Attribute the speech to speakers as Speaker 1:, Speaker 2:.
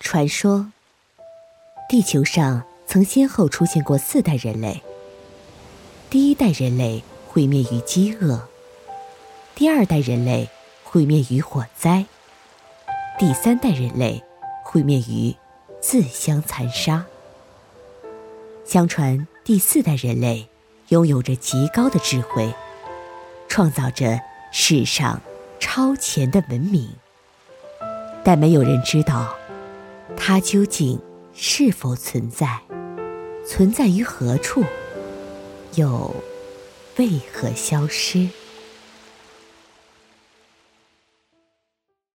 Speaker 1: 传说，地球上曾先后出现过4代人类。第1代人类毁灭于饥饿，第2代人类毁灭于火灾，第3代人类毁灭于自相残杀。相传第4代人类拥有着极高的智慧，创造着史上超前的文明，但没有人知道它究竟是否存在，存在于何处，又为何消失。